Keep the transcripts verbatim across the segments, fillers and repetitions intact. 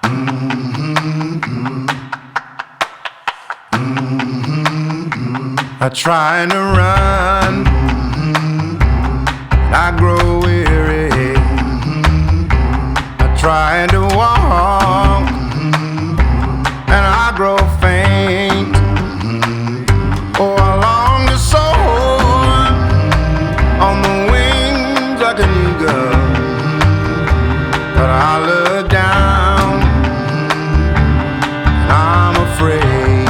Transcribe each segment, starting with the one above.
I try to run, I grow weary. I try to walk, and I grow faint. Oh, I long to soar on the wings like an eagle, but I look down, and I'm afraid.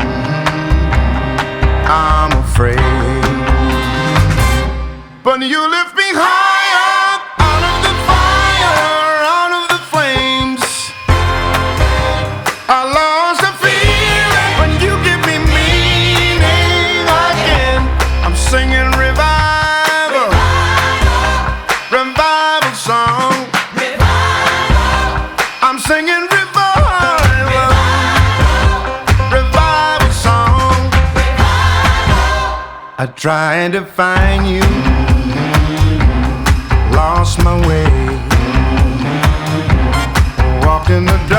I'm afraid. But you lift me higher, out of the fire, out of the flames. I lost the feeling when you give me meaning again. I'm singing revival, revival song. I'm singing revival, revival song. I tried to find you, lost my way, walked in the dark.